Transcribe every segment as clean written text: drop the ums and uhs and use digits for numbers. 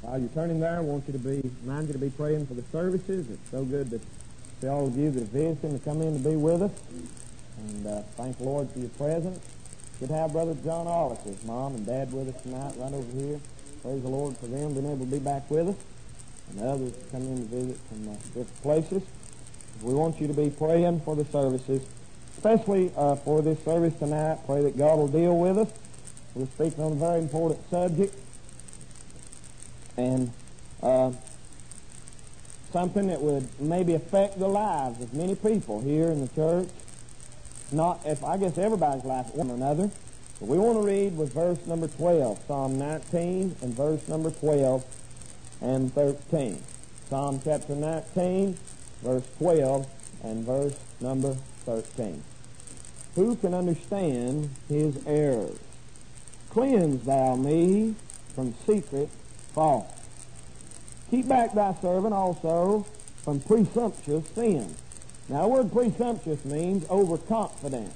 While you're turning there, I want you to remind you to be praying for the services. It's so good to see all of you that are visiting to come in to be with us. And thank the Lord for your presence. Good to have Brother John Ollis, his mom and dad, with us tonight right over here. Praise the Lord for them being able to be back with us. And others come in to visit from different places. We want you to be praying for the services, especially for this service tonight. Pray that God will deal with us. We're speaking on a very important subject. And something that would maybe affect the lives of many people here in the church. Not, if I guess everybody's life one or another. But we want to read with verse number 12, Psalm 19 and verse number 12 and 13. Psalm chapter 19, verse 12 and verse number 13. Who can understand his errors? Cleanse thou me from secret fault. Keep back thy servant also from presumptuous sin. Now, the word presumptuous means overconfident.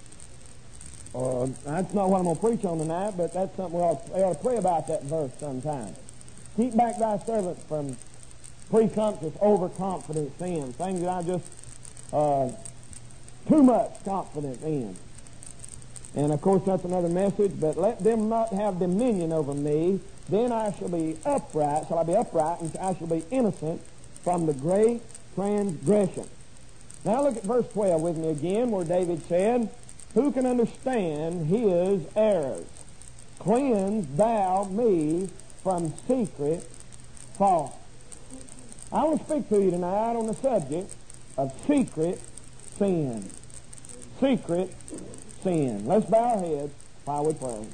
That's not what I'm going to preach on tonight, but that's something we ought to pray about that verse sometime. Keep back thy servant from presumptuous, overconfident sin. Things that I just too much confidence in. And, of course, that's another message, but let them not have dominion over me. Then I shall be upright, and I shall be innocent from the great transgression. Now look at verse 12 with me again, where David said, who can understand his errors? Cleanse thou me from secret fault. I want to speak to you tonight on the subject of secret sin. Secret sin. Let's bow our heads while we pray.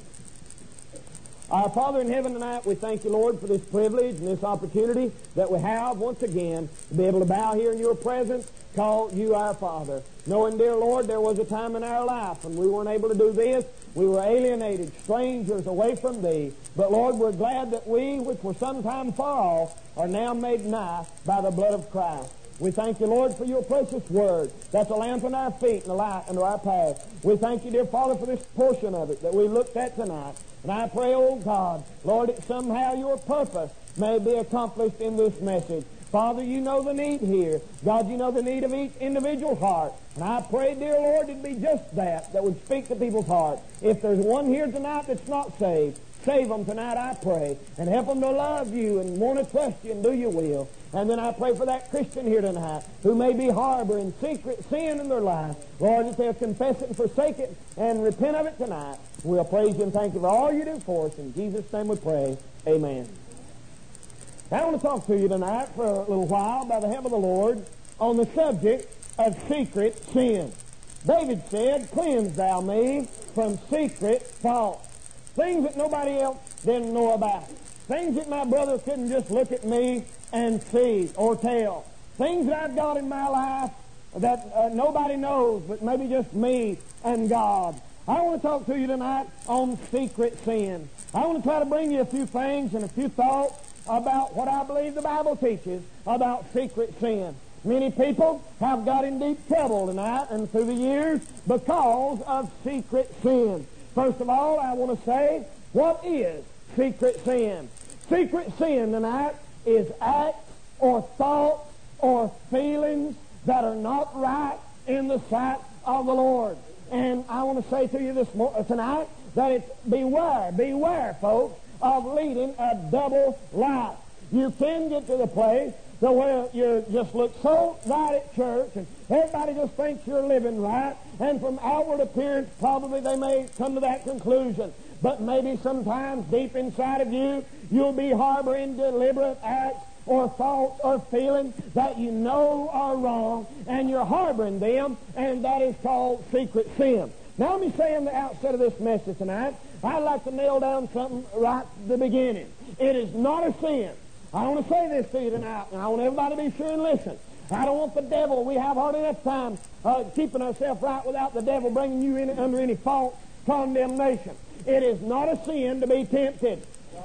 Our Father in heaven tonight, we thank you, Lord, for this privilege and this opportunity that we have once again to be able to bow here in your presence, call you our Father. Knowing, dear Lord, there was a time in our life when we weren't able to do this. We were alienated, strangers away from thee. But, Lord, we're glad that we, which were sometime far off, are now made nigh by the blood of Christ. We thank you, Lord, for your precious word. That's a lamp on our feet and a light unto our path. We thank you, dear Father, for this portion of it that we looked at tonight. And I pray, oh God, Lord, that somehow your purpose may be accomplished in this message. Father, you know the need here. God, you know the need of each individual heart. And I pray, dear Lord, it'd be just that would speak to people's heart. If there's one here tonight that's not saved, save them tonight, I pray, and help them to love you and want to trust you and do your will. And then I pray for that Christian here tonight who may be harboring secret sin in their life. Lord, that they'll confess it and forsake it and repent of it tonight. We'll praise you and thank you for all you do for us. In Jesus' name we pray. Amen. I want to talk to you tonight for a little while by the help of the Lord on the subject of secret sin. David said, cleanse thou me from secret fault. Things that nobody else didn't know about. Things that my brother couldn't just look at me and see or tell. Things that I've got in my life that nobody knows but maybe just me and God. I want to talk to you tonight on secret sin. I want to try to bring you a few things and a few thoughts about what I believe the Bible teaches about secret sin. Many people have got in deep trouble tonight and through the years because of secret sin. First of all, I want to say, what is secret sin? Secret sin tonight is acts or thoughts or feelings that are not right in the sight of the Lord. And I want to say to you tonight that it's beware, folks, of leading a double life. You can get to the place where you just look so right at church and everybody just thinks you're living right, and from outward appearance probably they may come to that conclusion. But maybe sometimes deep inside of you, you'll be harboring deliberate acts or thoughts or feelings that you know are wrong, and you're harboring them, and that is called secret sin. Now let me say in the outset of this message tonight, I'd like to nail down something right at the beginning. It is not a sin. I want to say this to you tonight, and I want everybody to be sure and listen. I don't want the devil. We have hardly enough time keeping ourselves right without the devil bringing you in under any false condemnation. It is not a sin to be tempted.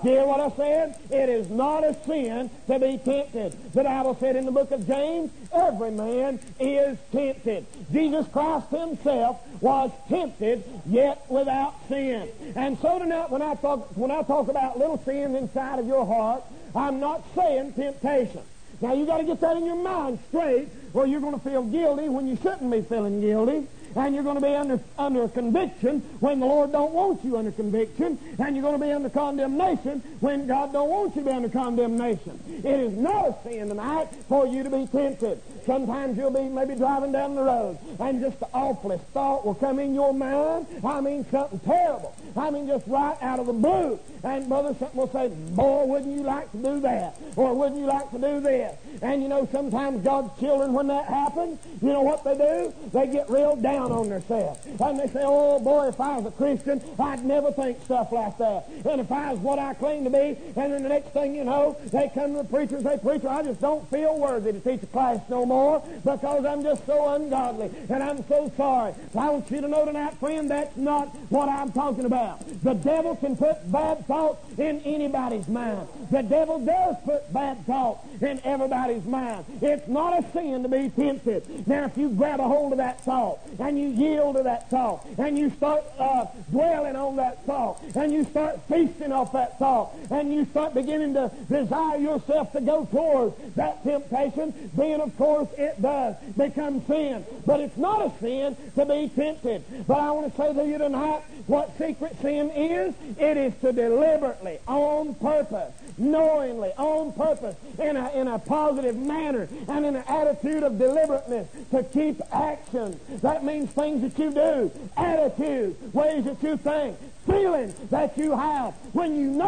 You hear what I said? It is not a sin to be tempted. The Bible said in the book of James, every man is tempted. Jesus Christ himself was tempted, yet without sin. And so tonight, when I talk about little sins inside of your heart, I'm not saying temptation. Now, you got to get that in your mind straight, or you're going to feel guilty when you shouldn't be feeling guilty. And you're going to be under conviction when the Lord don't want you under conviction. And you're going to be under condemnation when God don't want you to be under condemnation. It is not a sin tonight for you to be tempted. Sometimes you'll be maybe driving down the road, and just the awfulest thought will come in your mind. I mean, something terrible. I mean, just right out of the blue. And brother, something will say, boy, wouldn't you like to do that? Or wouldn't you like to do this? And you know, sometimes God's children, when that happens, you know what they do? They get real down on themselves. And they say, oh boy, if I was a Christian, I'd never think stuff like that. And if I was what I claim to be, and then the next thing you know, they come to the preacher and say, preacher, I just don't feel worthy to teach a class no more because I'm just so ungodly and I'm so sorry. I want you to know tonight, friend, that's not what I'm talking about. The devil can put bad thoughts in anybody's mind. The devil does put bad thoughts in everybody's mind. It's not a sin to be tempted. Now, if you grab a hold of that thought and you yield to that thought and you start dwelling on that thought and you start feasting off that thought and you start beginning to desire yourself to go towards that temptation, then of course it does become sin. But it's not a sin to be tempted. But I want to say to you tonight what secret sin is. It is to deliberately, on purpose, knowingly, on purpose, in a positive manner and in an attitude of deliberateness to keep action. That means things that you do, attitudes, ways that you think, feelings that you have. When you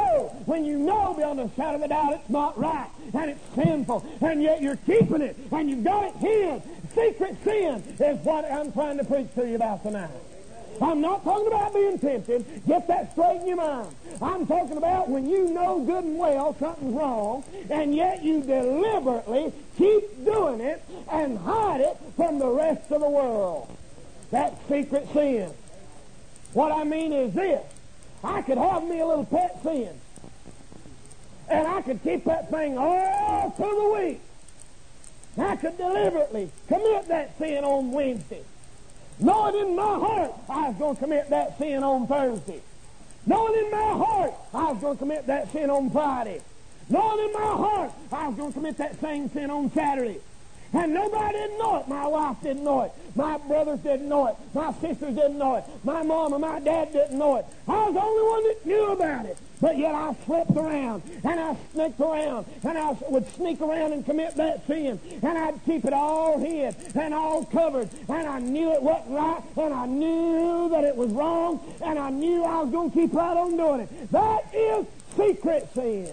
know beyond a shadow of a doubt it's not right and it's sinful, and yet you're keeping it and you've got it hid. Secret sin is what I'm trying to preach to you about tonight. I'm not talking about being tempted. Get that straight in your mind. I'm talking about when you know good and well something's wrong, and yet you deliberately keep doing it and hide it from the rest of the world. That's secret sin. What I mean is this. I could have me a little pet sin, and I could keep that thing all through the week. I could deliberately commit that sin on Wednesday, knowing in my heart I was going to commit that sin on Thursday. Knowing in my heart I was going to commit that sin on Friday. Knowing in my heart I was going to commit that same sin on Saturday. And nobody didn't know it. My wife didn't know it. My brothers didn't know it. My sisters didn't know it. My mom and my dad didn't know it. I was the only one that knew about it. But yet I slipped around, and I sneaked around, and I would sneak around and commit that sin. And I'd keep it all hid and all covered. And I knew it wasn't right, and I knew that it was wrong, and I knew I was going to keep right on doing it. That is secret sin.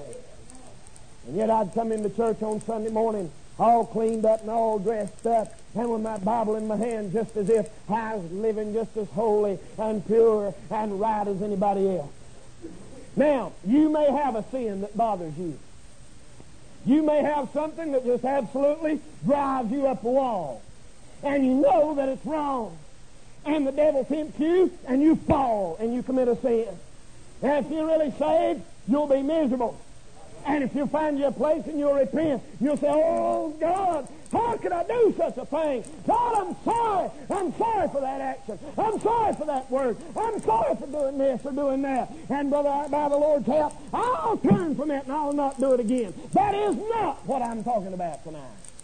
And yet I'd come into church on Sunday morning all cleaned up and all dressed up, and with my Bible in my hand, just as if I was living just as holy and pure and right as anybody else. Now, you may have a sin that bothers you. You may have something that just absolutely drives you up the wall, and you know that it's wrong. And the devil tempts you, and you fall, and you commit a sin. And if you're really saved, you'll be miserable. And if you find you a place and you'll repent, you'll say, oh, God, how could I do such a thing? God, I'm sorry. I'm sorry for that action. I'm sorry for that word. I'm sorry for doing this or doing that. And brother, by the Lord's help, I'll turn from it and I'll not do it again. That is not what I'm talking about tonight.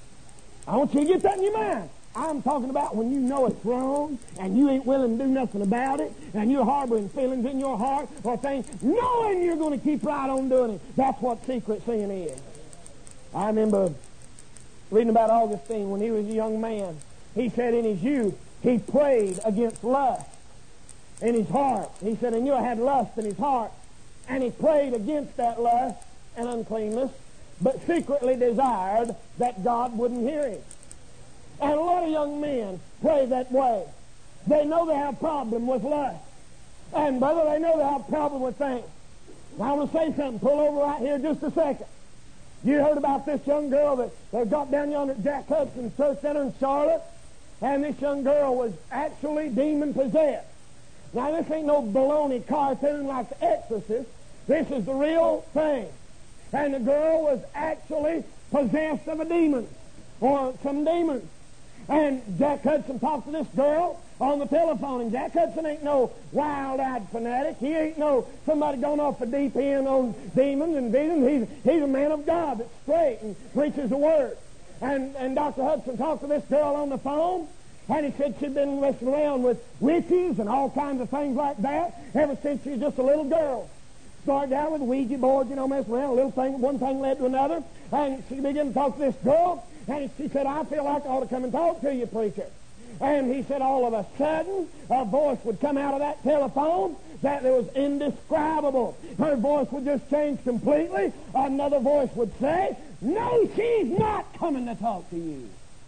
I want you to get that in your mind. I'm talking about when you know it's wrong and you ain't willing to do nothing about it, and you're harboring feelings in your heart or things, knowing you're going to keep right on doing it. That's what secret sin is. I remember reading about Augustine when he was a young man. He said in his youth he prayed against lust in his heart. He said he knew he had lust in his heart, and he prayed against that lust and uncleanness, but secretly desired that God wouldn't hear him. And a lot of young men pray that way. They know they have a problem with lust. And, brother, they know they have a problem with things. Now, I want to say something. Pull over right here just a second. You heard about this young girl that got down yonder at Jack Hudson's Church Center in Charlotte? And this young girl was actually demon-possessed. Now, this ain't no baloney cartoon like The Exorcist. This is the real thing. And the girl was actually possessed of a demon, or some demons. And Jack Hudson talked to this girl on the telephone, and Jack Hudson ain't no wild-eyed fanatic. He ain't no somebody gone off the deep end on demons and visions. He's a man of God that's straight and preaches the Word. And Dr. Hudson talked to this girl on the phone, and he said she'd been messing around with witches and all kinds of things like that ever since she was just a little girl. Started out with Ouija boards, messing around. A little thing, one thing led to another. And she began to talk to this girl, and she said, I feel like I ought to come and talk to you, preacher. And he said all of a sudden, a voice would come out of that telephone that was indescribable. Her voice would just change completely. Another voice would say, no, she's not coming to talk to you.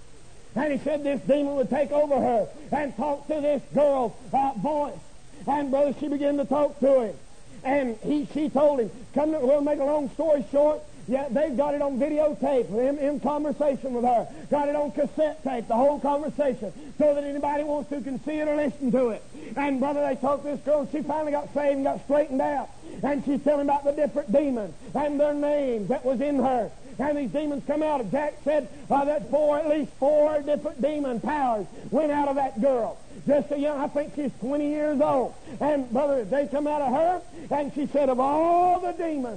And he said this demon would take over her and talk to this girl's voice. And, brother, she began to talk to him. And she told him, we'll make a long story short, yeah, they've got it on videotape, in conversation with her. Got it on cassette tape, the whole conversation, so that anybody wants to can see it or listen to it. And, brother, they talked to this girl, and she finally got saved and got straightened out. And she's telling about the different demons and their names that was in her. And these demons come out. And Jack said that at least four different demon powers went out of that girl. Just a young, I think she's 20 years old. And, brother, they come out of her, and she said, of all the demons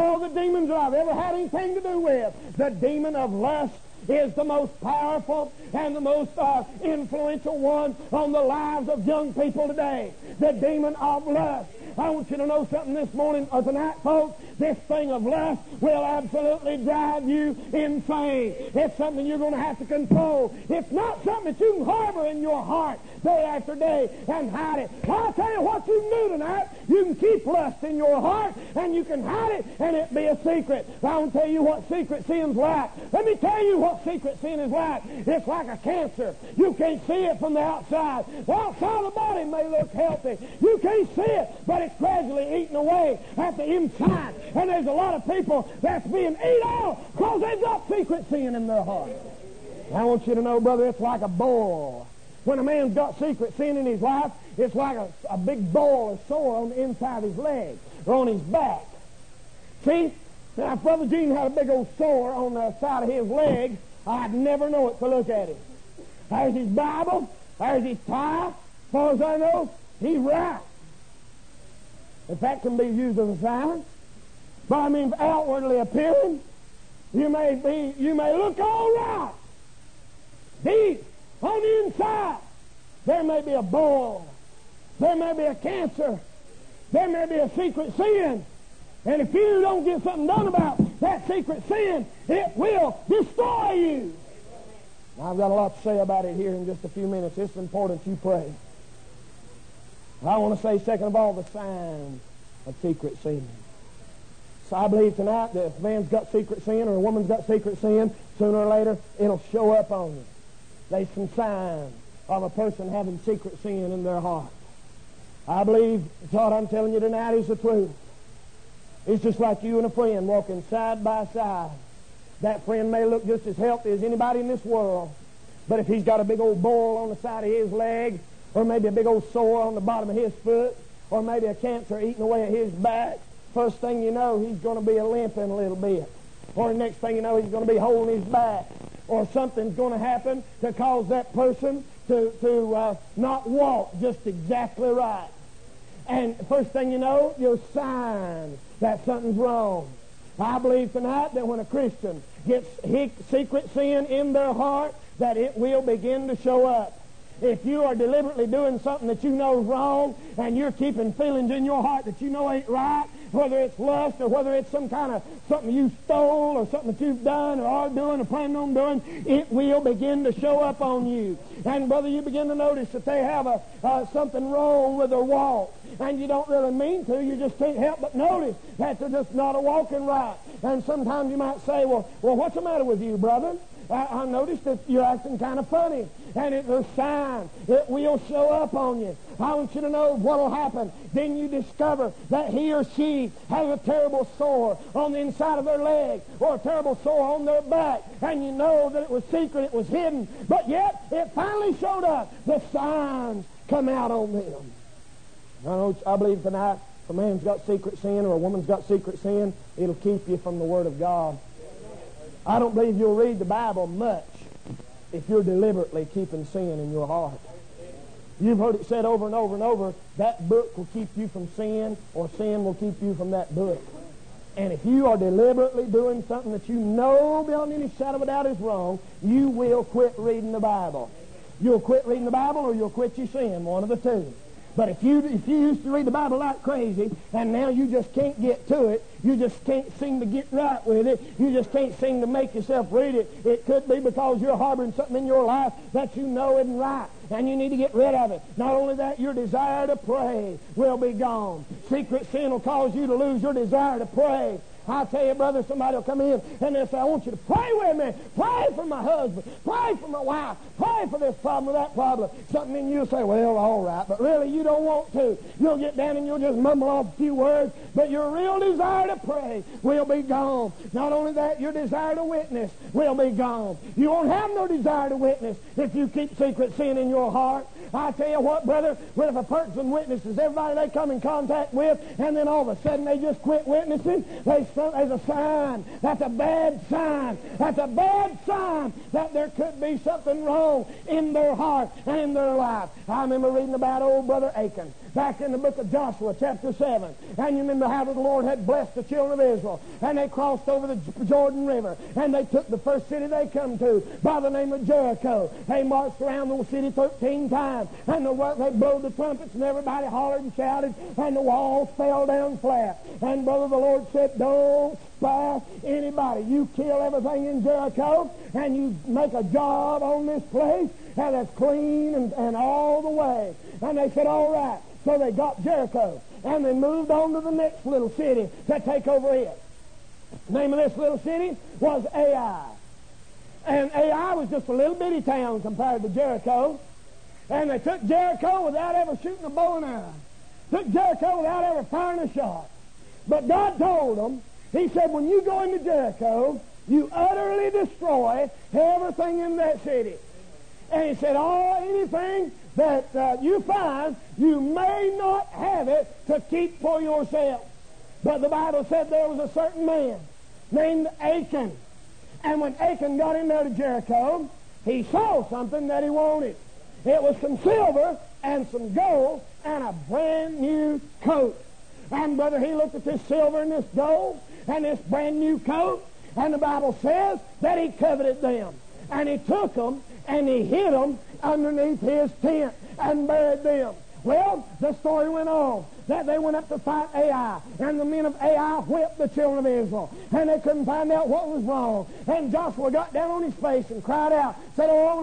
that I've ever had anything to do with, the demon of lust is the most powerful and the most influential one on the lives of young people today. The demon of lust. I want you to know something this morning or tonight, folks. This thing of lust will absolutely drive you insane. It's something you're going to have to control. It's not something that you can harbor in your heart day after day and hide it. I'll tell you what you can do tonight. You can keep lust in your heart, and you can hide it, and it be a secret. I want to tell you what secret sin's like. Let me tell you what secret sin is like. It's like a cancer. You can't see it from the outside. The outside of the body may look healthy. You can't see it, but it's gradually eating away at the inside. And there's a lot of people that's being eaten out because they've got secret sin in their heart. I want you to know, brother, it's like a boil. When a man's got secret sin in his life, it's like a big boil or sore on the inside of his leg or on his back. See? Now, if Brother Gene had a big old sore on the side of his leg, I'd never know it to look at him. There's his Bible. There's his tie. As far as I know, he's right. If that can be used as a sign. But I mean, outwardly appearing, you may look all right. Deep on the inside, there may be a boil. There may be a cancer. There may be a secret sin. And if you don't get something done about that secret sin, it will destroy you. Now, I've got a lot to say about it here in just a few minutes. It's important you pray. I want to say, second of all, the signs of secret sin. So I believe tonight that if a man's got secret sin or a woman's got secret sin, sooner or later it'll show up on you. There's some signs of a person having secret sin in their heart. I believe what I'm telling you tonight is the truth. It's just like you and a friend walking side by side. That friend may look just as healthy as anybody in this world, but if he's got a big old boil on the side of his leg, or maybe a big old sore on the bottom of his foot, or maybe a cancer eating away at his back, first thing you know, he's going to be limping a little bit. Or the next thing you know, he's going to be holding his back. Or something's going to happen to cause that person to not walk just exactly right. And first thing you know, you're signs that something's wrong. I believe tonight that when a Christian gets secret sin in their heart, that it will begin to show up. If you are deliberately doing something that you know is wrong, and you're keeping feelings in your heart that you know ain't right, whether it's lust or whether it's some kind of something you stole or something that you've done or are doing or planning on doing, it will begin to show up on you. And, brother, you begin to notice that they have something wrong with their walk. And you don't really mean to. You just can't help but notice that they're just not walking right. And sometimes you might say, well, what's the matter with you, brother? I noticed that you're acting kind of funny. And it's a sign. It will show up on you. I want you to know what will happen. Then you discover that he or she has a terrible sore on the inside of their leg or a terrible sore on their back. And you know that it was secret, it was hidden. But yet, it finally showed up. The signs come out on them. I believe tonight If a man's got secret sin or a woman's got secret sin, it'll keep you from the Word of God. I don't believe you'll read the Bible much if you're deliberately keeping sin in your heart. You've heard it said over and over and over, that book will keep you from sin, or sin will keep you from that book. And if you are deliberately doing something that you know beyond any shadow of a doubt is wrong, you will quit reading the Bible. You'll quit reading the Bible or you'll quit your sin, one of the two. But if you used to read the Bible like crazy, and now you just can't get to it, you just can't seem to get right with it, you just can't seem to make yourself read it, it could be because you're harboring something in your life that you know isn't right, and you need to get rid of it. Not only that, your desire to pray will be gone. Secret sin will cause you to lose your desire to pray. I tell you, brother, somebody will come in and they'll say, I want you to pray with me. Pray for my husband. Pray for my wife. Pray for this problem or that problem. Something in you will say, well, all right. But really, you don't want to. You'll get down and you'll just mumble off a few words. But your real desire to pray will be gone. Not only that, your desire to witness will be gone. You won't have no desire to witness if you keep secret sin in your heart. I tell you what, brother, when if a person witnesses everybody they come in contact with, and then all of a sudden they just quit witnessing, there's a sign. That's a bad sign. That's a bad sign that there could be something wrong in their heart and in their life. I remember reading about old Brother Achan back in the book of Joshua, chapter 7. And you remember how the Lord had blessed the children of Israel. And they crossed over the Jordan River. And they took the first city they come to by the name of Jericho. They marched around the city 13 times. And they blew the trumpets and everybody hollered and shouted. And the walls fell down flat. And brother, the Lord said, don't spare anybody. You kill everything in Jericho. And you make a job on this place. And that's clean and all the way. And they said, all right. So they got Jericho, and they moved on to the next little city to take over it. The name of this little city was Ai. And Ai was just a little bitty town compared to Jericho. And they took Jericho without ever shooting a bow and arrow. Took Jericho without ever firing a shot. But God told them, He said, when you go into Jericho, you utterly destroy everything in that city. And He said, anything that you find, you may not have it to keep for yourself. But the Bible said there was a certain man named Achan. And when Achan got in there to Jericho, he saw something that he wanted. It was some silver and some gold and a brand new coat. And brother, he looked at this silver and this gold and this brand new coat, and the Bible says that he coveted them. And he took them and he hid them underneath his tent and buried them. Well, the story went on that they went up to fight Ai, and the men of Ai whipped the children of Israel, and they couldn't find out what was wrong. And Joshua got down on his face and cried out, said, oh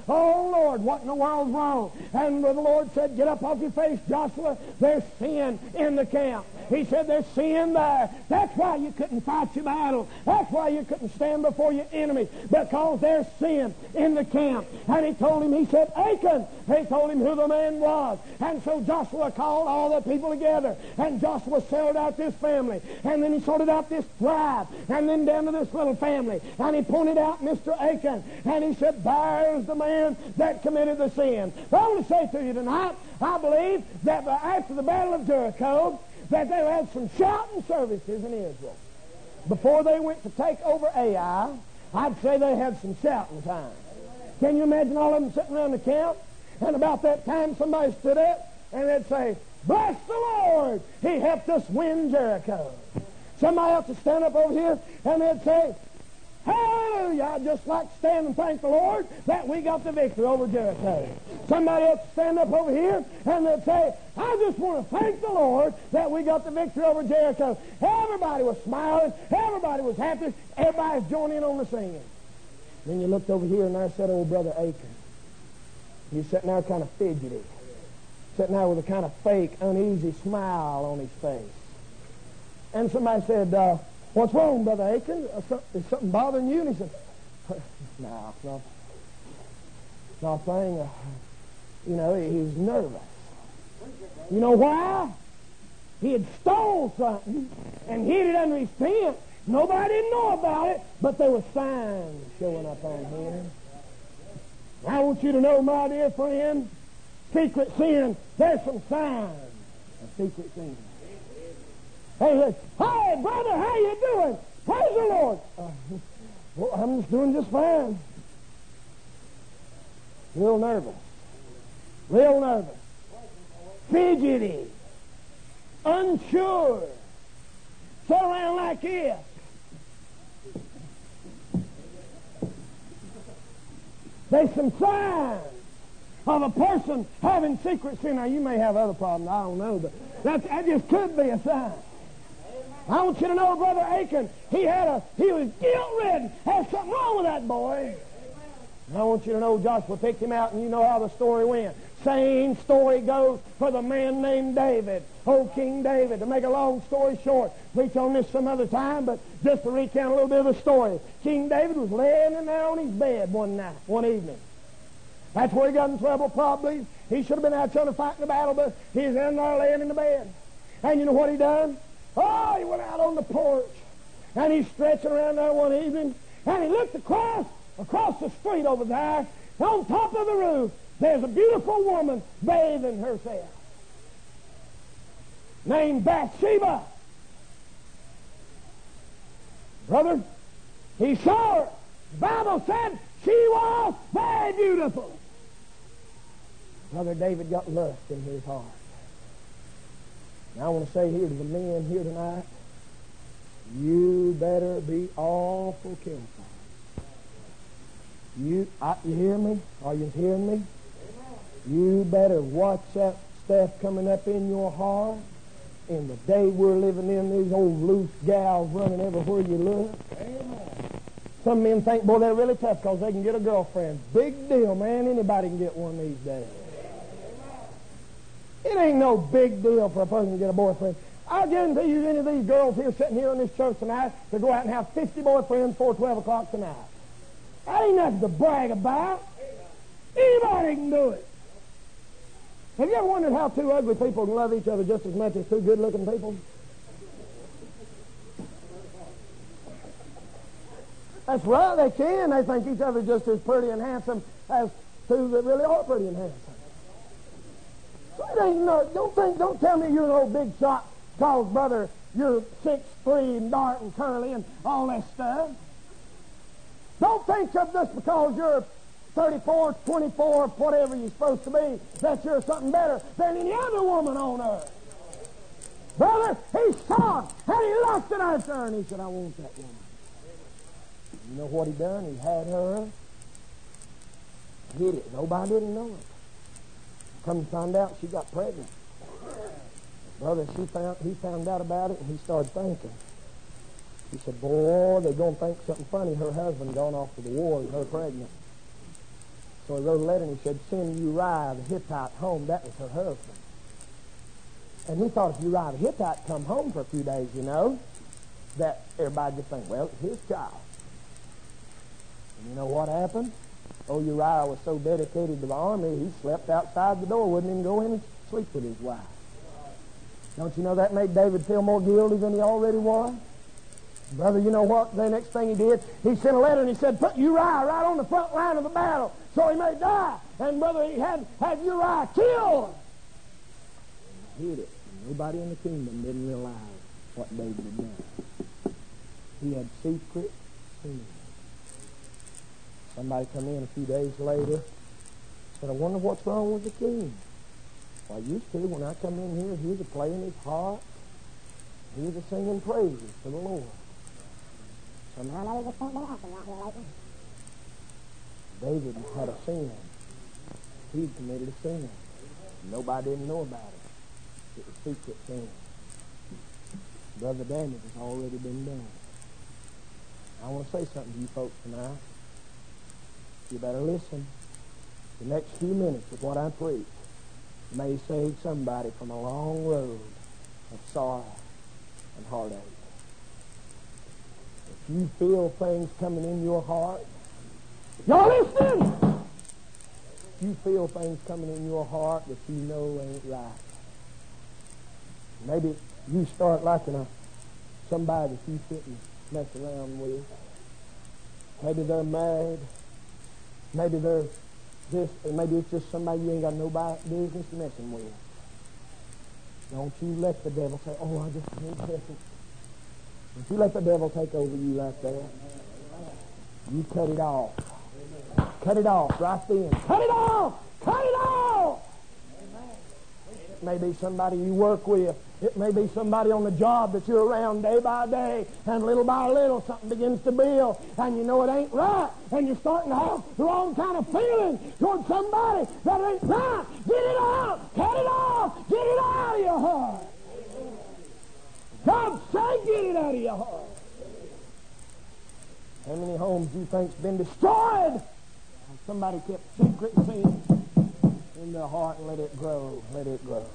Lord, what in the world's wrong? And the Lord said, get up off your face, Joshua, there's sin in the camp. He said, there's sin there. That's why you couldn't fight your battle. That's why you couldn't stand before your enemy, because there's sin in the camp. And he told him, he said, Achan. He told him who the man was. And so Joshua called all the people together, and Joshua sorted out this family, and then he sorted out this tribe, and then down to this little family, and he pointed out Mr. Achan, and he said, there's the man that committed the sin. But I want to say to you tonight, I believe that after the Battle of Jericho, that they had some shouting services in Israel. Before they went to take over Ai, I'd say they had some shouting time. Can you imagine all of them sitting around the camp? And about that time, somebody stood up and they'd say, bless the Lord, He helped us win Jericho. Somebody else would stand up over here and they'd say, hallelujah, I'd just like to stand and thank the Lord that we got the victory over Jericho. Somebody else would stand up over here and they'd say, I just want to thank the Lord that we got the victory over Jericho. Everybody was smiling. Everybody was happy. Everybody was joining in on the singing. Then you looked over here and there sat old Brother Achan. He's sitting there kind of fidgety, sitting there with a kind of fake, uneasy smile on his face. And somebody said, what's wrong, Brother Achan? Is something bothering you? And he said, no, nothing. He was nervous. You know why? He had stole something and hid it under his tent. Nobody didn't know about it, but there were signs showing up on him. I want you to know, my dear friend, secret sin, there's some signs of secret sin. Hey, hey, brother, how you doing? Praise the Lord. Well, I'm just doing just fine. Real nervous. Real nervous. Fidgety. Unsure. Sit around like this. There's some signs of a person having secret sin. Now, you may have other problems, I don't know, but that just could be a sign. I want you to know, Brother Aiken, he was guilt-ridden. There's something wrong with that boy. And I want you to know Joshua picked him out, and you know how the story went. Same story goes for the man named David. Oh, King David. To make a long story short, preach on this some other time, but just to recount a little bit of the story. King David was laying in there on his bed one evening. That's where he got in trouble probably. He should have been out trying to fight in the battle, but he's in there laying in the bed. And you know what he done? Oh, he went out on the porch, and he's stretching around there one evening, and he looked across the street over there. On top of the roof, there's a beautiful woman bathing herself, named Bathsheba. Brother, he saw her. The Bible said she was very beautiful. Brother David got lust in his heart. And I want to say here to the men here tonight, you better be awful careful. You hear me? Are you hearing me? You better watch that stuff coming up in your heart. In the day we're living in, these old loose gals running everywhere you look. Amen. Some men think, boy, they're really tough because they can get a girlfriend. Big deal, man. Anybody can get one these days. It ain't no big deal for a person to get a boyfriend. I guarantee you any of these girls here sitting here in this church tonight to go out and have 50 boyfriends before 12 o'clock tonight. That ain't nothing to brag about. Anybody can do it. Have you ever wondered how two ugly people can love each other just as much as two good-looking people? That's right, they can. They think each other just as pretty and handsome as two that really are pretty and handsome. So it ain't no, don't tell me you're an old big shot because, brother, you're 6'3" and dark and curly and all that stuff. Don't think of just because you're 34, 24, whatever you're supposed to be, that you're something better than any other woman on earth. Brother, he saw her, and he lusted after her, and he said, I want that woman. You know what he done? He had her, hid it. Nobody didn't know it. Come to find out, she got pregnant. Brother, he found out about it, and he started thinking. He said, boy, they're going to think something funny. Her husband gone off to the war and her pregnant. So he wrote a letter and he said, send Uriah the Hittite home. That was her husband. And he thought if Uriah the Hittite come home for a few days, you know, that everybody would think, well, it's his child. And you know what happened? Oh, Uriah was so dedicated to the army, he slept outside the door, wouldn't even go in and sleep with his wife. Don't you know that made David feel more guilty than he already was? Brother, you know what? The next thing he did, he sent a letter and he said, put Uriah right on the front line of the battle so he may die. And brother, he had Uriah killed. He hid it. Nobody in the kingdom didn't realize what David had done. He had secret sin. Somebody come in a few days later, said, I wonder what's wrong with the king. Well, I used to, when I come in here, he was playing his harp. He was singing praises to the Lord. Somehow I just don't know nothing out here lately. David had a sin. He'd committed a sin. Nobody didn't know about it. It was secret sin. Brother, damage has already been done. I want to say something to you folks tonight. You better listen. The next few minutes of what I preach may save somebody from a long road of sorrow and heartache. If you feel things coming in your heart, y'all listening? If you feel things coming in your heart that you know ain't right, maybe you start liking somebody that you shouldn't mess around with. Maybe they're married. Maybe they're this, or maybe it's just somebody you ain't got no business messing with. Don't you let the devil say, oh, I just can't help it. Don't you let the devil take over you like that. You cut it off. Cut it off right then. Cut it off! Cut it off! It may be somebody you work with. It may be somebody on the job that you're around day by day, and little by little something begins to build, and you know it ain't right, and you're starting to have the wrong kind of feeling towards somebody that ain't right. Get it out! Cut it off! Get it out of your heart! God say get it out of your heart. How many homes do you think's been destroyed? Somebody kept secret sin in their heart and let it grow. Let it grow.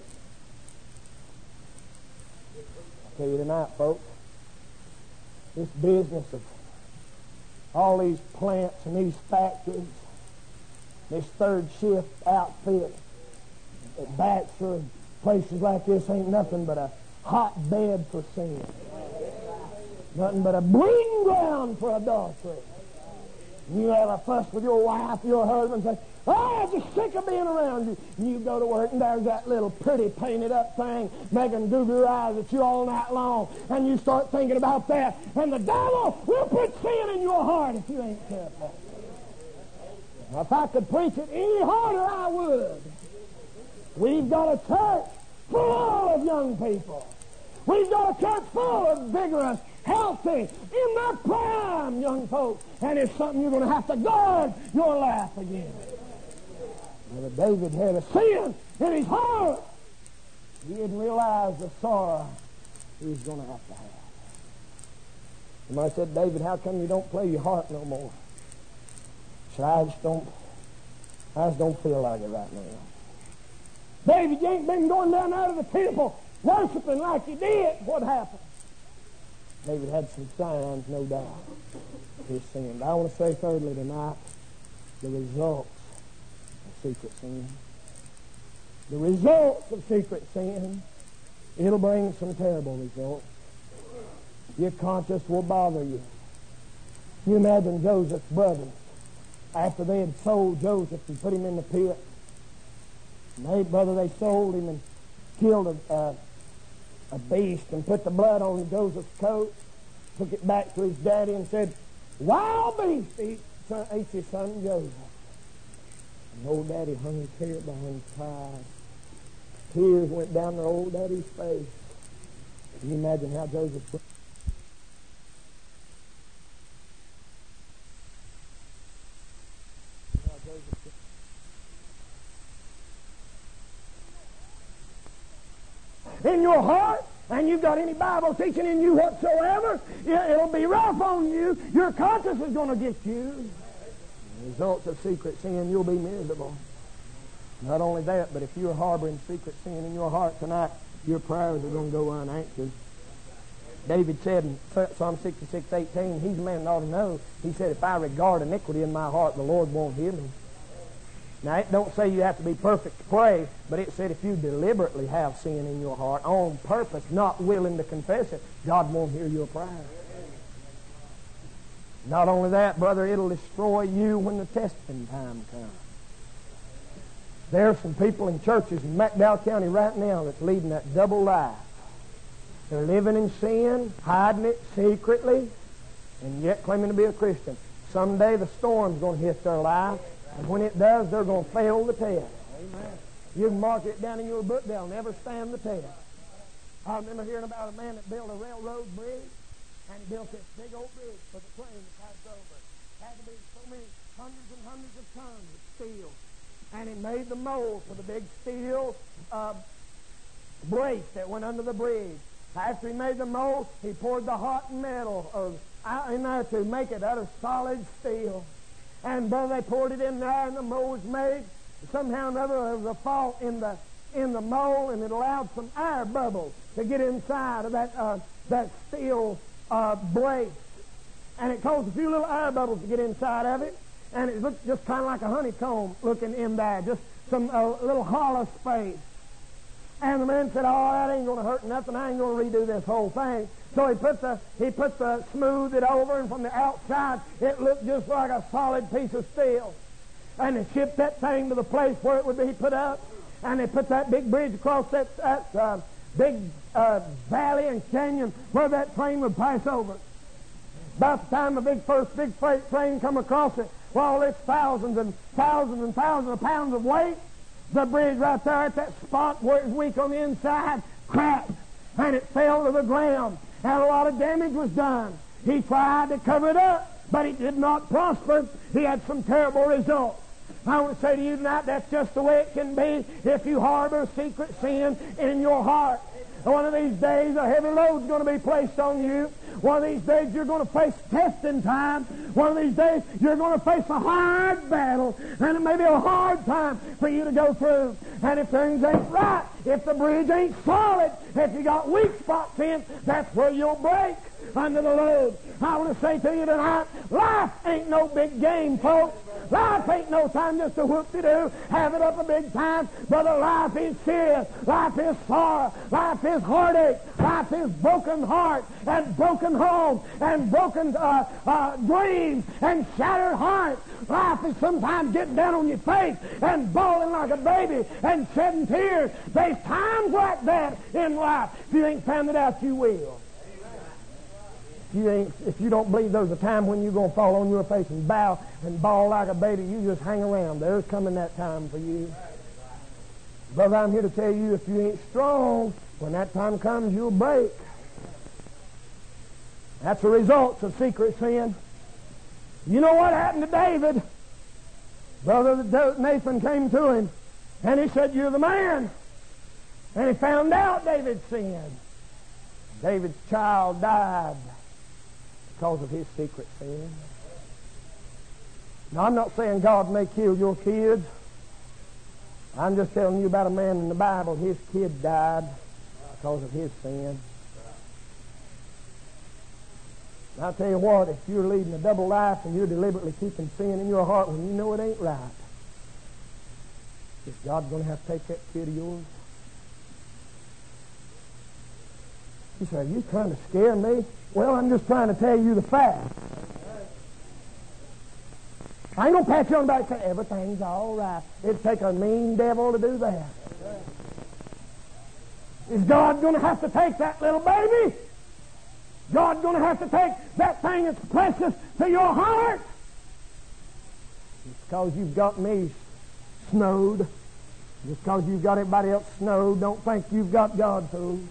I tell you tonight, folks, this business of all these plants and these factories, this third shift outfit at Baxter and places like this ain't nothing but a hotbed for sin. Nothing but a breeding ground for adultery. You have a fuss with your wife, your husband, say, oh, I'm just sick of being around you. And you go to work, and there's that little pretty painted up thing making goo-goo eyes at you all night long. And you start thinking about that. And the devil will put sin in your heart if you ain't careful. Now, if I could preach it any harder, I would. We've got a church full of young people. We've got a church full of vigorous, healthy, in their prime young folks. And it's something you're going to have to guard your life against. Now, David had a sin in his heart. He didn't realize the sorrow he was going to have. Somebody said, David, how come you don't play your heart no more? He said, I just don't feel like it right now. David, you ain't been going down out of the temple worshiping like you did. What happened? David had some signs, no doubt, of his sin. But I want to say thirdly tonight, the results of secret sin. The results of secret sin, it'll bring some terrible results. Your conscience will bother you. You imagine Joseph's brothers, after they had sold Joseph and put him in the pit. They sold him and killed a beast and put the blood on Joseph's coat, took it back to his daddy and said, wild beast ate your son Joseph. And old daddy hung his head behind his pride. Tears went down their old daddy's face. Can you imagine how Joseph... in your heart, and you've got any Bible teaching in you whatsoever, it'll be rough on you. Your conscience is going to get you. The results of secret sin, you'll be miserable. Not only that, but if you're harboring secret sin in your heart tonight, your prayers are going to go unanswered. David said in Psalm 66:18, he's a man that ought to know. He said, if I regard iniquity in my heart, the Lord won't hear me. Now, it don't say you have to be perfect to pray, but it said if you deliberately have sin in your heart, on purpose, not willing to confess it, God won't hear your prayer. Not only that, brother, it'll destroy you when the testing time comes. There are some people in churches in McDowell County right now that's leading that double life. They're living in sin, hiding it secretly, and yet claiming to be a Christian. Someday the storm's going to hit their life. And when it does, they're going to fail the test. Amen. You can mark it down in your book. They'll never stand the test. I remember hearing about a man that built a railroad bridge, and he built this big old bridge for the train to pass over. It had to be so many hundreds and hundreds of tons of steel. And he made the mold for the big steel brace that went under the bridge. After he made the mold, he poured the hot metal in there to make it out of solid steel. And brother, they poured it in there, and the mold was made. Somehow or another, there was a fault in the mold, and it allowed some air bubbles to get inside of that steel brace. And it caused a few little air bubbles to get inside of it, and it looked just kind of like a honeycomb looking in there, just some little hollow space. And the man said, oh, that ain't going to hurt nothing. I ain't going to redo this whole thing. So he put the smooth it over, and from the outside, it looked just like a solid piece of steel. And he shipped that thing to the place where it would be put up. and they put that big bridge across that big valley and canyon where that train would pass over. About the time the first big freight train come across it, well, it's thousands and thousands and thousands of pounds of weight. The bridge right there at that spot where it's weak on the inside cracked, and it fell to the ground, and a lot of damage was done. He tried to cover it up, but it did not prosper. He had some terrible results. I want to say to you tonight, that's just the way it can be if you harbor secret sin in your heart. One of these days, a heavy load's going to be placed on you. One of these days, you're going to face testing time. One of these days, you're going to face a hard battle, and it may be a hard time for you to go through. And if things ain't right, if the bridge ain't solid, if you got weak spots in, that's where you'll break under the load. I want to say to you tonight, life ain't no big game, folks. Life ain't no time just to whoop-de-doo, have it up a big time. Brother, life is serious. Life is sorrow. Life is heartache. Life is broken heart and broken home and broken dreams and shattered hearts. Life is sometimes getting down on your face and bawling like a baby and shedding tears. There's times like that in life. If you ain't found it out, you will. If you don't believe there's a time when you're going to fall on your face and bow and bawl like a baby, you just hang around. There's coming that time for you. Brother, I'm here to tell you, if you ain't strong, when that time comes, you'll break. That's the results of secret sin. You know what happened to David? Brother Nathan came to him, and he said, "You're the man." And he found out David's sin. David's child died because of his secret sin. Now, I'm not saying God may kill your kids. I'm just telling you about a man in the Bible. His kid died because of his sin. And I'll tell you what, if you're leading a double life and you're deliberately keeping sin in your heart when you know it ain't right, is God going to have to take that kid of yours? You say, "Are you trying to scare me?" Well, I'm just trying to tell you the fact. I ain't going to pat you on the back and say, "Everything's all right." It'd take a mean devil to do that. Is God going to have to take that little baby? God going to have to take that thing that's precious to your heart? It's because you've got me snowed. Just because you've got everybody else snowed, don't think you've got God fooled.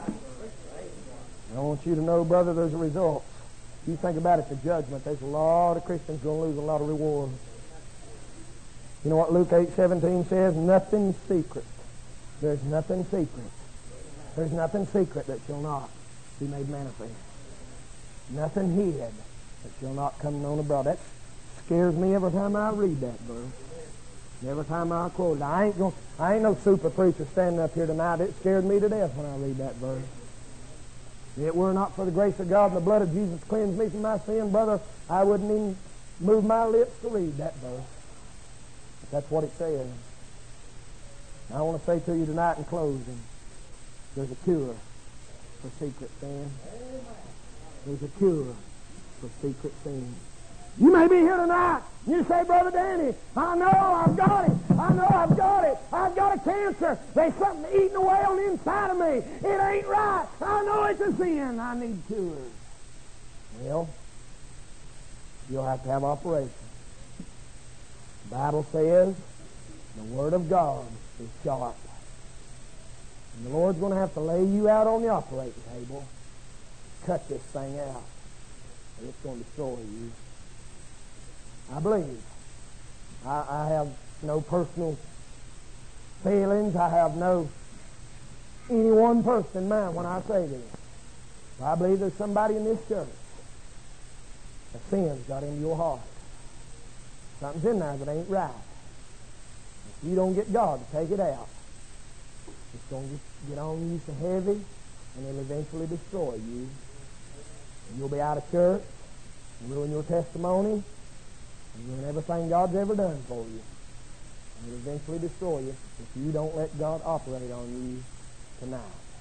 I want you to know, brother, there's a result. You think about it, the judgment. There's a lot of Christians going to lose a lot of rewards. You know what Luke 8:17 says? Nothing secret. There's nothing secret. There's nothing secret that shall not be made manifest. Nothing hid that shall not come known abroad. That scares me every time I read that verse. Every time I quote it. I ain't no super preacher standing up here tonight. It scared me to death when I read that verse. If it were not for the grace of God and the blood of Jesus cleanse me from my sin, brother, I wouldn't even move my lips to read that verse. But that's what it says. And I want to say to you tonight in closing, there's a cure for secret sin. There's a cure for secret sin. You may be here tonight. You say, "Brother Danny, I know I've got it. I know I've got it. I've got a cancer. There's something eating away on the inside of me. It ain't right. I know it's a sin. I need cure." Well, you'll have to have operation. The Bible says the Word of God is sharp. And the Lord's going to have to lay you out on the operating table, cut this thing out, and it's going to destroy you. I believe. I have no personal feelings. I have no any one person in mind when I say this. I believe there's somebody in this church. A sin's got into your heart. Something's in there that ain't right. If you don't get God to take it out, it's going to get on you so heavy, and it'll eventually destroy you. And you'll be out of church, and ruin your testimony, and ruin everything God's ever done for you. And it'll eventually destroy you if you don't let God operate on you tonight.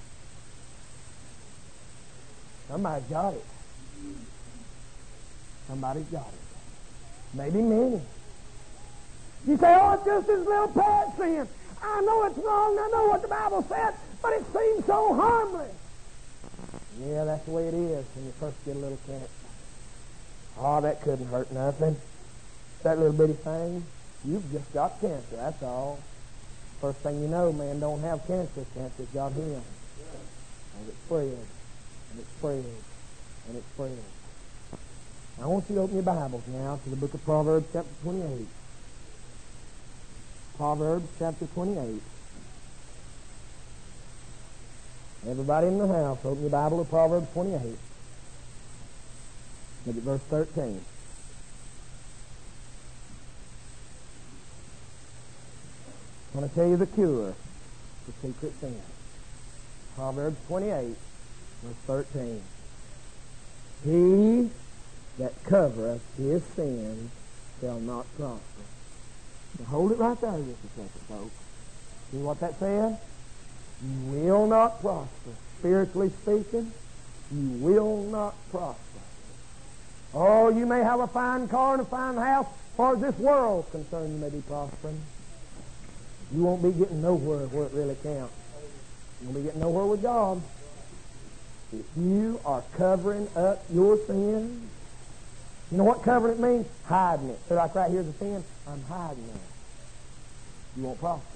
Somebody's got it. Somebody's got it. Maybe many. You say, "Oh, it's just this little pet sin." I know it's wrong. I know what the Bible said, but it seems so harmless. Yeah, that's the way it is when you first get a little cancer. Oh, that couldn't hurt nothing. That little bitty thing, you've just got cancer, that's all. First thing you know, man don't have cancer. Cancer's got him. And it spreads, and it spreads, and it spreads. I want you to open your Bibles now to the book of Proverbs chapter 28. Proverbs chapter 28. Everybody in the house, open your Bible to Proverbs 28. Look at verse 13. I want to tell you the cure for secret sin. Proverbs 28, verse 13. He that covereth his sin shall not prosper. Now hold it right there just a second, folks. See what that says? You will not prosper. Spiritually speaking, you will not prosper. Oh, you may have a fine car and a fine house. As far as this world's concerned, you may be prospering. You won't be getting nowhere where it really counts. You won't be getting nowhere with God. If you are covering up your sins, you know what covering it means? Hiding it. So like right here's a sin, I'm hiding it. You won't prosper.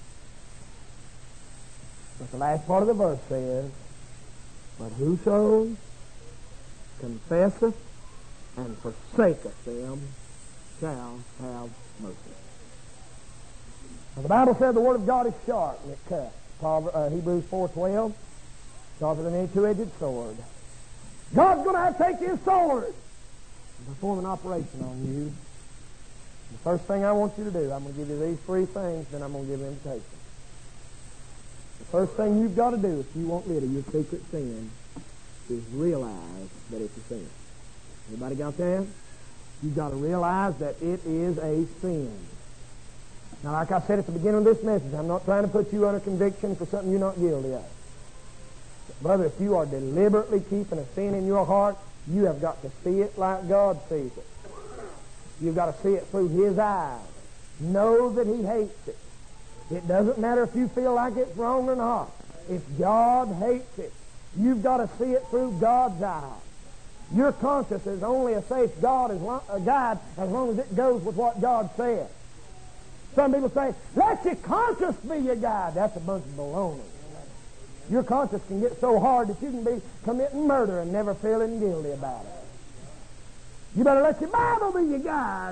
But the last part of the verse says, but whoso confesseth and forsaketh them shall have mercy. Now, the Bible said the Word of God is sharp and it cuts. Hebrews 4:12, sharper than any two-edged sword. God's going to have to take his sword and perform an operation on you. The first thing I want you to do, I'm going to give you these three things, then I'm going to give you an invitation. The first thing you've got to do if you want rid of your secret sin is realize that it's a sin. Everybody got that? You've got to realize that it is a sin. Now, like I said at the beginning of this message, I'm not trying to put you under conviction for something you're not guilty of. But brother, if you are deliberately keeping a sin in your heart, you have got to see it like God sees it. You've got to see it through his eyes. Know that he hates it. It doesn't matter if you feel like it's wrong or not. If God hates it, you've got to see it through God's eyes. Your conscience is only a safe guide as long as it goes with what God said. Some people say, let your conscience be your guide. That's a bunch of baloney. Your conscience can get so hard that you can be committing murder and never feeling guilty about it. You better let your Bible be your guide.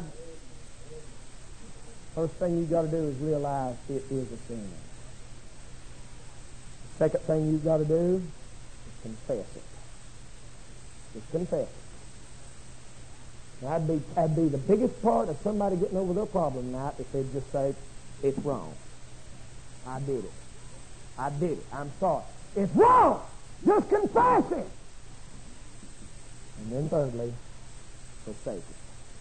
First thing you've got to do is realize it is a sin. The second thing you've got to do is confess it. Just confess it. Now, that'd be the biggest part of somebody getting over their problem tonight if they'd just say, it's wrong. I did it. I did it. I'm sorry. It's wrong. Just confess it. And then thirdly, forsake it.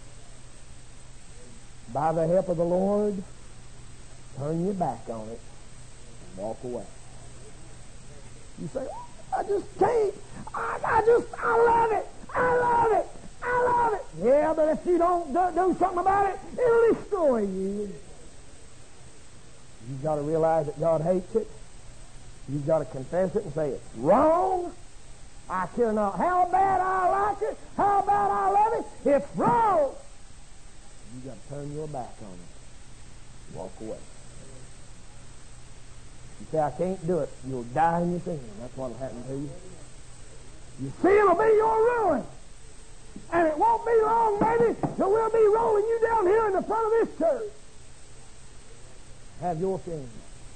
By the help of the Lord, turn your back on it and walk away. You say, I just can't. I love it. I love it. I love it. Yeah, but if you don't do something about it, it'll destroy you. You've got to realize that God hates it. You've got to confess it and say it's wrong. I care not how bad I like it, how bad I love it. It's wrong. You've got to turn your back on it. Walk away. You say, I can't do it. You'll die in your sin. That's what will happen to you. Your sin will be your ruin. And it won't be long, baby, till we'll be rolling you down here in the front of this church. Have your sin.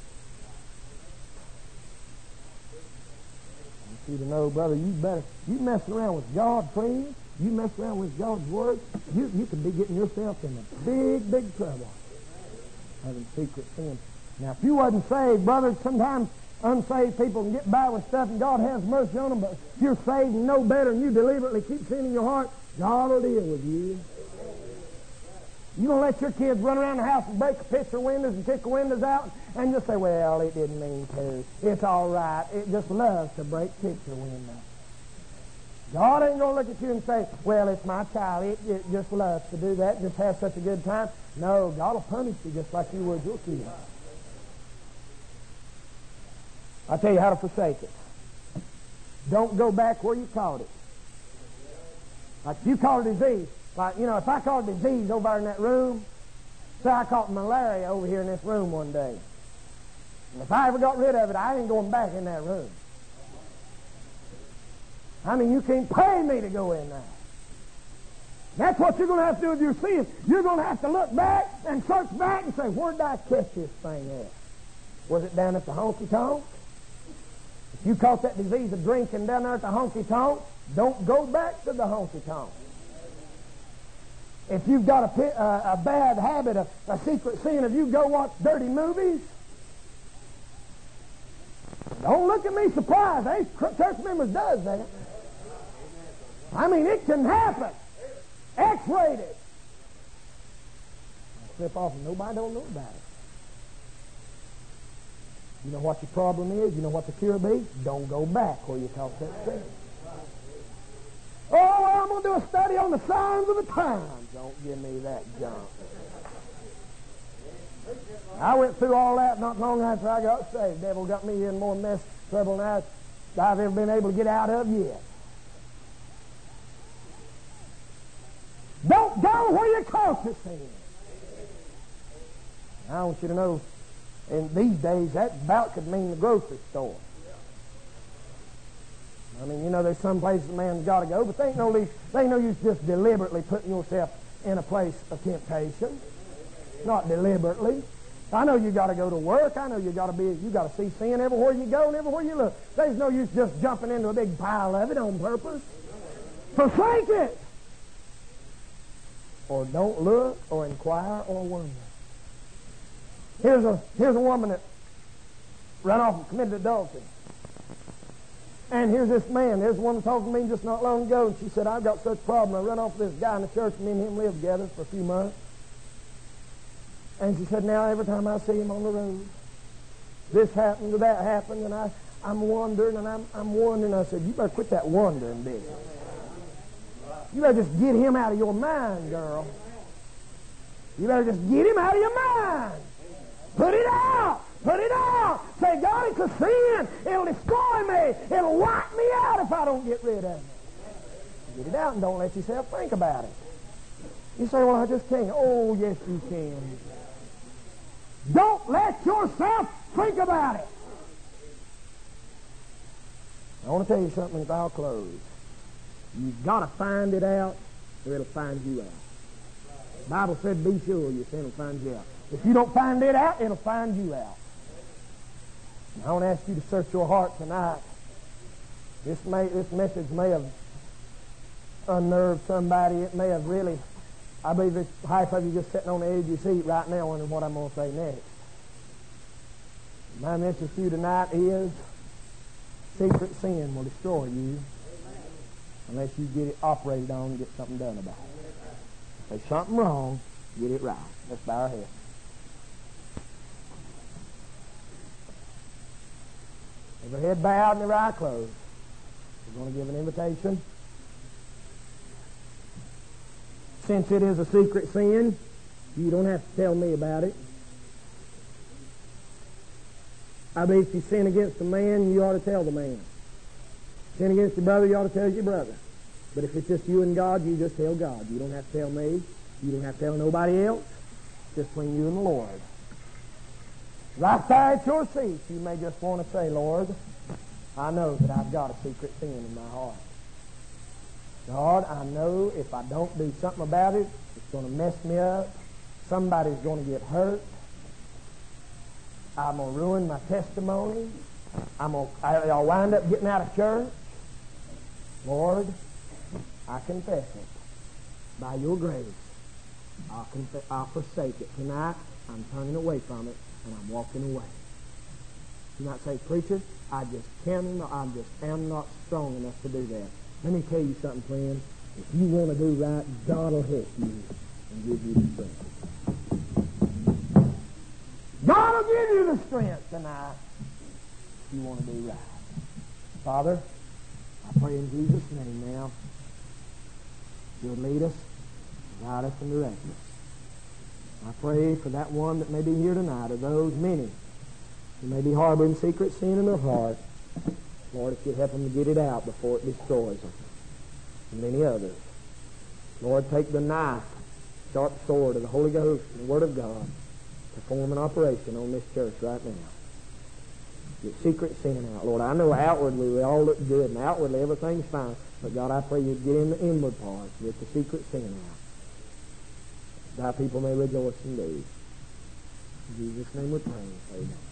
I want you to know, brother, you mess around with God, friends. You mess around with God's Word, you could be getting yourself in a big, big trouble. Having secret sin. Now, if you wasn't saved, brother, sometimes unsaved people can get by with stuff and God has mercy on them, but if you're saved and know better and you deliberately keep sin in your heart, God will deal with you. You don't let your kids run around the house and break a picture windows and kick the windows out and just say, well, it didn't mean to. It's all right. It just loves to break picture windows. God ain't going to look at you and say, well, it's my child. It just loves to do that, just has such a good time. No, God will punish you just like you would your kids. I'll tell you how to forsake it. Don't go back where you caught it. Like if you caught a disease, like, if I caught a disease over there in that room, say I caught malaria over here in this room one day, and if I ever got rid of it, I ain't going back in that room. I mean, you can't pay me to go in there. That's what you're going to have to do with your sin. You're going to have to look back and search back and say, where did I catch this thing at? Was it down at the honky-tonk? If you caught that disease of drinking down there at the honky-tonk, don't go back to the honky-tonk. If you've got a bad habit, a secret sin, if you go watch dirty movies, don't look at me surprised. Hey, church members does that. I mean, it can happen. X-rated. Slip off and nobody don't know about it. You know what your problem is? You know what the cure be? Don't go back where you caught that sin. Oh, well, I'm going to do a study on the signs of the times. Don't give me that junk. I went through all that not long after I got saved. The devil got me in more mess, trouble than I've ever been able to get out of yet. Don't go where you caught the sin. I want you to know, in these days, that about could mean the grocery store. I mean, there's some places a man's got to go, but they ain't no use just deliberately putting yourself in a place of temptation. Not deliberately. I know you got to go to work. I know you got to see sin everywhere you go and everywhere you look. There's no use just jumping into a big pile of it on purpose. Forsake it. Or don't look or inquire or wonder. Here's a woman that ran off and committed adultery. And here's this man. There's one that talked to me just not long ago, and she said, I've got such a problem. I run off with this guy in the church, and me and him lived together for a few months. And she said, now every time I see him on the road, this happened or that happened, and I'm wondering, and I'm wondering. I said, you better quit that wondering business. You better just get him out of your mind, girl. You better just get him out of your mind. Put it out. Put it out. Say, God, it's a sin. It'll destroy me. It'll wipe me out if I don't get rid of it. Get it out and don't let yourself think about it. You say, well, I just can't. Oh, yes, you can. Don't let yourself think about it. I want to tell you something as I'll close. You've got to find it out or it'll find you out. The Bible said, be sure your sin will find you out. If you don't find it out, it'll find you out. And I want to ask you to search your heart tonight. This message may have unnerved somebody. It may have really, I believe it's half of you just sitting on the edge of your seat right now wondering what I'm going to say next. My message to you tonight is secret sin will destroy you unless you get it operated on and get something done about it. If there's something wrong, get it right. Let's bow our heads. Every head bowed and every eye closed. We're going to give an invitation. Since it is a secret sin, you don't have to tell me about it. I believe if you sin against a man, you ought to tell the man. Sin against your brother, you ought to tell your brother. But if it's just you and God, you just tell God. You don't have to tell me. You don't have to tell nobody else. It's just between you and the Lord. Right there at your seat, you may just want to say, Lord, I know that I've got a secret sin in my heart. God, I know if I don't do something about it, it's going to mess me up. Somebody's going to get hurt. I'm going to ruin my testimony. I'll wind up getting out of church. Lord, I confess it. By your grace, I'll forsake it. Tonight, I'm turning away from it, and I'm walking away. Do not say, preacher, I just am not strong enough to do that. Let me tell you something, friend. If you want to do right, God will help you and give you the strength. God will give you the strength tonight if you want to do right. Father, I pray in Jesus' name now, you'll lead us, guide us, and direct us. I pray for that one that may be here tonight, or those many They may be harboring secret sin in their heart. Lord, if you'd help them to get it out before it destroys them. And many others. Lord, take the knife, sharp sword of the Holy Ghost and the Word of God to form an operation on this church right now. Get secret sin out. Lord, I know outwardly we all look good, and outwardly everything's fine. But God, I pray you'd get in the inward parts, get the secret sin out. Thy people may rejoice in thee. In Jesus' name we pray. Amen.